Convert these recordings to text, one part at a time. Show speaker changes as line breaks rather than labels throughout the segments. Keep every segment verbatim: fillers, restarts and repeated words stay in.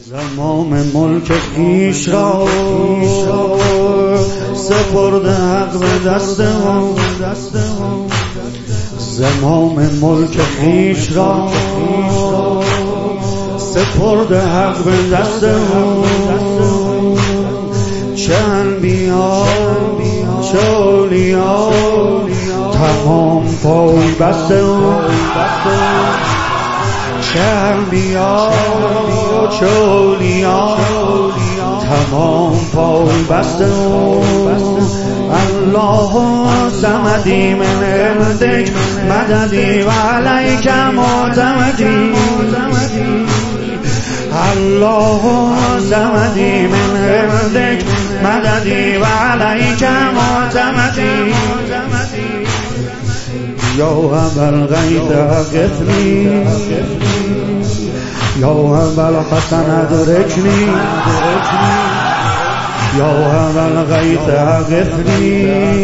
زمام ملک خویش را سپرده حق به دست ما، زمام ملک خویش را سپرده حق به دست ما. چه انبیا چه اولیا تمام پای بسته ما، چه انبیا چه اولیا تمام پای بسته ما. الله صمدی من عندک مددی و علیک معتمدی، الله صمدی من عندک مددی و علیک معتمدی. یا ابا الغیث اغثنی یا ابا الحسن ادرکنی یا ابا الغیث اغثنی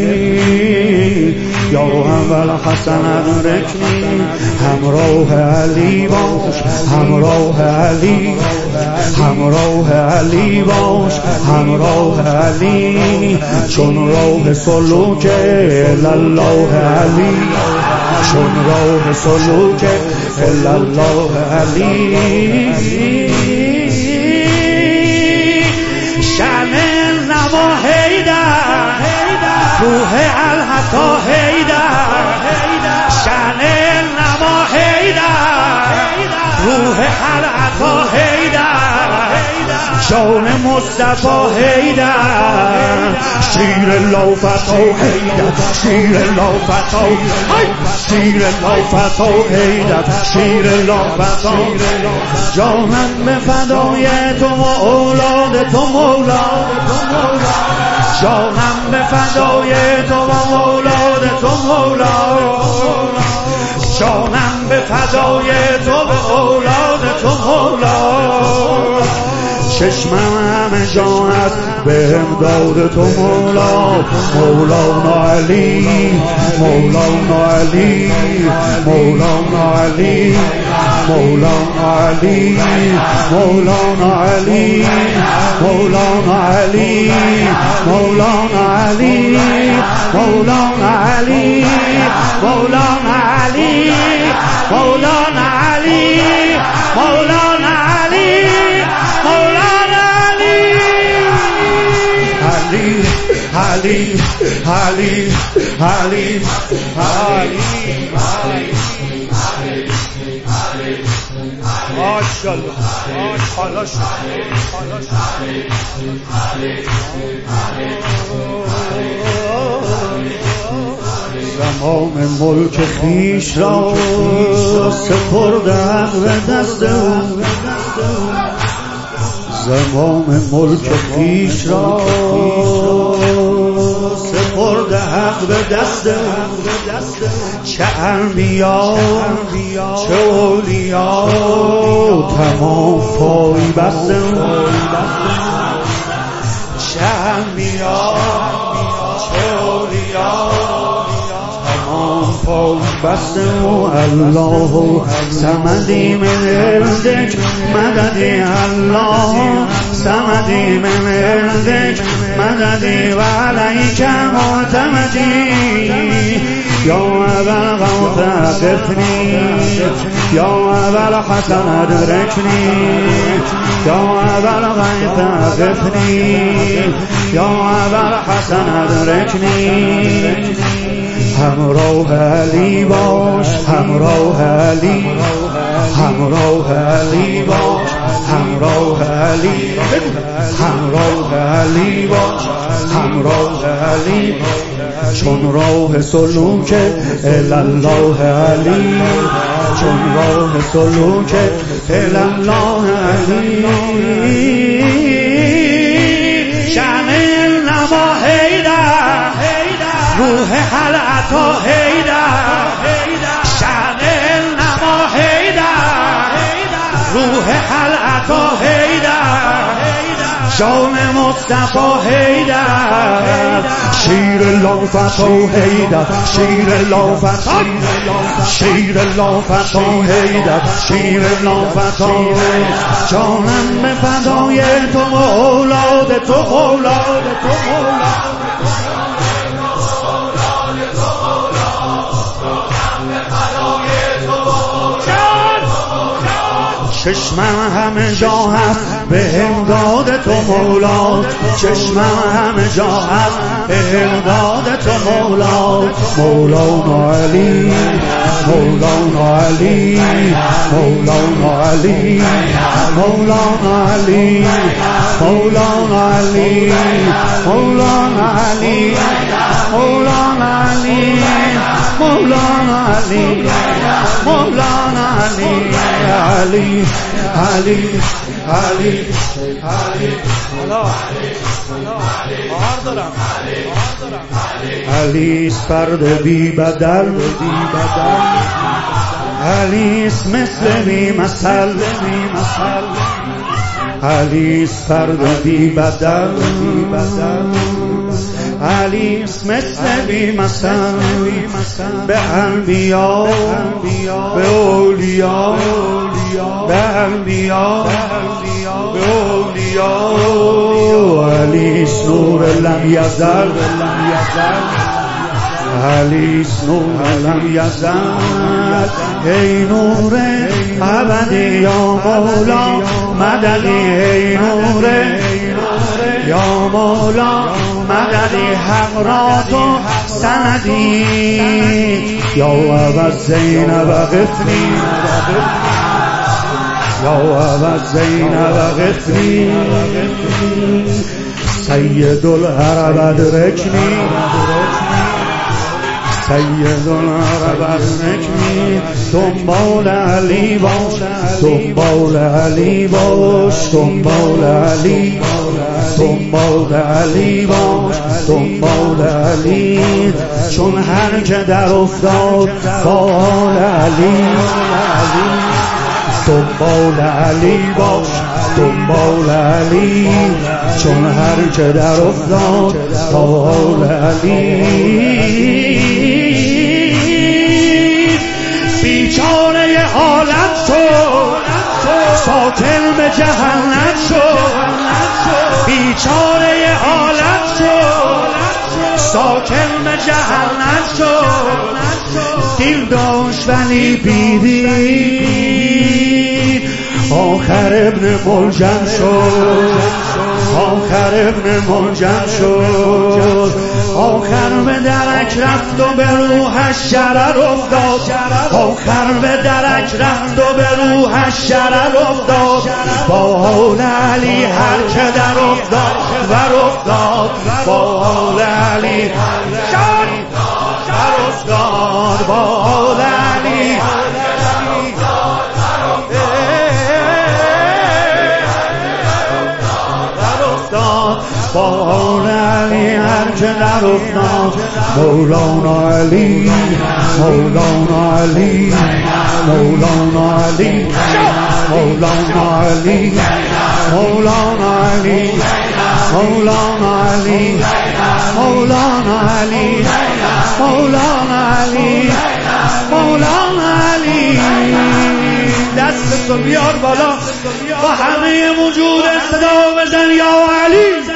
یا ابا الحسن ادرکنی. همراه علی باش همراه علی همراه علی باش همراه علی، چون راه سلوک الله علی، چون راه سلوک الله علی. شأن نما حیدر روح الحقا حیدر، شأن نما حیدر روح الحقا حیدر، جان مصطفی حیدر، شیر لوفتا حیدر، شیر لوفتا شیر لوفتا حیدر، شیر لوفتا. جانم به فدای تو و اولاد تو مولا، جانم به فدای تو و اولاد تو مولا، جانم به فدای تو و اولاد تو مولا. چشمم همه جا است به امداد تو مولا، مولانا علی مولانا علی مولانا علی مولانا علی مولانا علی مولانا علی مولانا علی مولانا علی مولانا علی مولانا علی مولانا علی علی علی علی علی. ماشاءالله ماشاءالله زمام ملک خویش را سپرده حق به دست او، زمام ملک خویش را سپرده حق به دست او. چه انبیا چه اولیا تمام پای بسته او، چه انبیا چه اولیا تمام پای بسته او. الله صمدی من عندک مددی، الله صمدی من عندک مددی و علیک معتمدی. یا ابا الغوث اغثنی یا ابا الحسن ادرکنی یا ابا الغیث اغثنی یا ابا الحسن ادرکنی. همراه علی باش همراه علی همراه علی باش همراه علی همراه علی باش همراه علی، چون راه سلوک الله علی، چون راه سلوک الله علی. شأن نما حیدر روح العطا حیدر، شأن نما حیدر روح العطا حیدر، جان مصطفی حیدر شیر لافتا حیدر شیر لافتا شیر لافتا حیدر شیر لافتا جانم به فدای تو اولاد تو اولاد تو اولاد چشمم همه جا هست به امداد تو مولا چشمم همه جا هست به امداد تو مولا مولانا علی مولانا علی مولانا علی مولانا علی مولانا علی مولانا علی مولانا علی مولانا علی مولانا علی علی علی علی علی علی فرد بی بدل علی مثل بی مثل علی فرد بی بدل علی مثل بی مثل به انبیا به اولیا به انبیا به اولیا علی نور لم یزل علی نور لم یزل ای نور ابدی یا مولا مددی ای نور یا مولا مددی حق را تو سندی یا ابا زینب غفری یا ابا زینب غفری سید العرب ادرکنی سید العرب ادرکنی دنبال علی باش دنبال علی باش دنبال علی دنبال علی باش دنبال علی چون هر که در افتاد فال علی دنبال علی باش دنبال علی چون هر که در افتاد فال علی بیچاره عالم شد ساکن به جهنم شد بیچاره عالم شد ساکن به جهنم شد دل داشت ولی بیدید آخر ابن ملجم شد آخر ابن ملجم شد آخر به درک رفت و به روحش شرر افتاد آخر به درک رفت و به روحش شرر افتاد با حال علی هر که در افتاد ور افتاد با حال علی شد ور افتاد با حال علی با حال علی هر که در افتاد مولانا علی مولانا علی مولانا علی مولانا علی مولانا علی مولانا علی مولانا علی مولانا علی مولانا علی دست تو بیار بالا با همه وجود صدا بزن یا علی